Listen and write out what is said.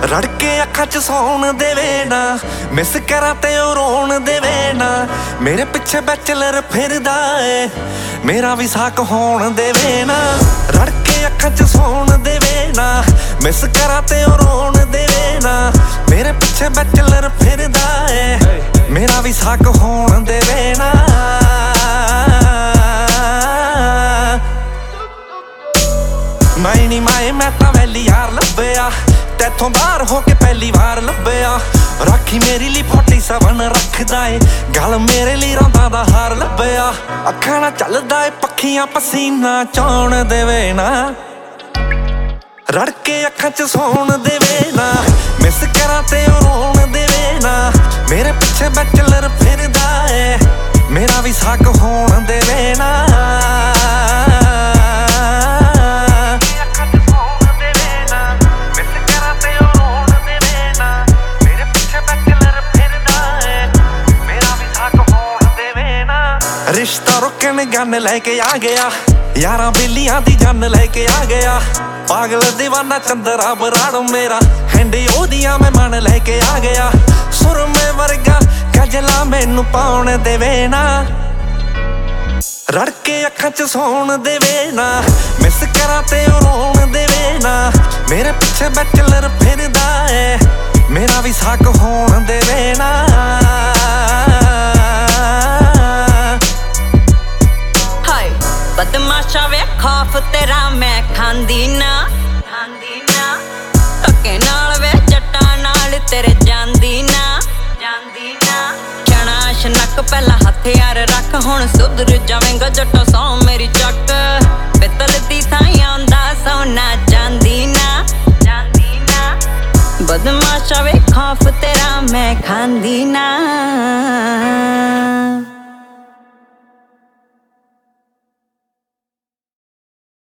ਰੜਕੇ ਅੱਖਾਂ ਚ ਸੌਣ ਦੇਵੇ ਨਾ, ਮਿਸ ਕਰਾਂ ਤੇ ਉਹ ਰੋਣ ਦੇਵੇ ਨਾ। ਮੇਰੇ ਪਿੱਛੇ ਬੈਚਲਰ ਫਿਰਦਾ ਏ, ਮੇਰਾ ਵੀ ਸਾਕ ਹੋਣ ਦੇਵੇ ਨਾ। ਰੜਕੇ ਅੱਖਾਂ ਚ ਸੌਣ ਦੇਵੇ ਨਾ, ਮਿਸ ਕਰਾਂ ਤੇ ਉਹ ਰੋਣ ਦੇਵੇ ਨਾ। ਮੇਰੇ ਪਿੱਛੇ ਬੈਚਲਰ ਫਿਰਦਾ ਏ, ਮੇਰਾ ਵੀ ਸਾਕ ਹੋਣ ਦੇਵੇ ਨਾ। ਮੈਂ ਤਾਂ ਵੈਲੀ ਯਾਰ ਲੱਭਿਆ, ਤੈਥੋਂ ਬਾਹਰ ਹੋ ਕੇ ਪਹਿਲੀ ਵਾਰ ਲੱਭਿਆ। ਰਾਖੀ ਮੇਰੀ ਲਈ 47 ਰੱਖਦਾ ਏ, ਗਲ ਮੇਰੇ ਲਈ ਰੌਂਦਾ ਦਾ ਹਾਰ ਲੱਭਿਆ। ਅੱਖਾਂ ਨਾਲ ਚੱਲਦਾ ਏ ਪੱਖੀਆਂ, ਪਸੀਨਾ ਚੌਣ ਦੇਵੇ ਨਾ। ਰੜਕੇ ਅੱਖਾਂ ਚ ਸੌਣ ਦੇਵੇ ਨਾ, ਮਿਸ ਕਰਾਂ ਤੇ ਉਹ ਰੋਣ ਦੇਵੇ ਨਾ। ਮੇਰੇ ਪਿੱਛੇ ਬੈਚਲਰ ਫਿਰਦਾ ਏ, ਮੇਰਾ ਵੀ ਸਾਕ ਹੋਣ ਦੇਵੇ ਨਾ। ਰਿਸ਼ਤਾ ਰੁਕਣ ਗੰਨ ਲੈ ਕੇ ਆ ਗਿਆ, ਯਾਰਾਂ ਬੇਲੀਆਂ ਦੀ ਜੰਨ ਲੈ ਕੇ ਆ ਗਿਆ। ਪਾਗਲ ਦੀਵਾਨਾ ਚੰਦਰਾ ਬਰਾੜ ਮੇਰਾ, ਹੈਂਡੀ ਉਹਦੀਆਂ ਮੈਂ ਮਨ ਲੈ ਕੇ ਆ ਗਿਆ। ਸੁਰਮੇ ਵਰਗਾ ਗਜਲਾ ਮੈਨੂੰ ਪਾਉਣ ਦੇਵੇ ਨਾ। ਰੜਕੇ ਅੱਖਾਂ ਚ ਸੌਣ ਦੇਵੇ ਨਾ, ਮਿਸ ਕਰਾਂ ਤੇ ਉਹ ਰੋਣ ਦੇਵੇ ਨਾ। ਮੇਰੇ ਪਿੱਛੇ ਬੈਚਲਰ ਫਿਰਦਾ ਏ, ਮੇਰਾ ਵੀ ਸਾਕ ਹੋਣ ਦੇਵੇ ਨਾ। ਬਦਮਾਸ਼ਾ ਵੇ ਖੌਫ ਤੇਰਾ ਮੈਂ ਖਾਂਦੀ ਨਾ, ਖਾਂਦੀ ਨਾ। ਧੱਕੇ ਨਾਲ ਵੇ ਜੱਟਾਂ ਨਾਲ ਤੇਰੇ ਜਾਂਦੀ ਨਾ, ਜਾਂਦੀ ਨਾ। ਛਣਾ ਸ਼ਨਕ ਪਹਿਲਾਂ ਹਥਿਆਰ ਰੱਖ, ਹੁਣ ਸੁਧਰ ਜਾਵੇਂਗਾ ਜੱਟਾ ਸੌ ਮੇਰੀ ਚੱਕ। ਪਿੱਤਲ ਦੀ ਥਾਂ ਆਉਂਦਾ ਸੋਨਾ ਜਾਂਦੀ ਨਾ, ਜਾਂਦੀ ਨਾ। ਬਦਮਾਸ਼ਾ ਵੇ ਖੌਫ ਤੇਰਾ ਮੈਂ ਖਾਂਦੀ ਨਾ।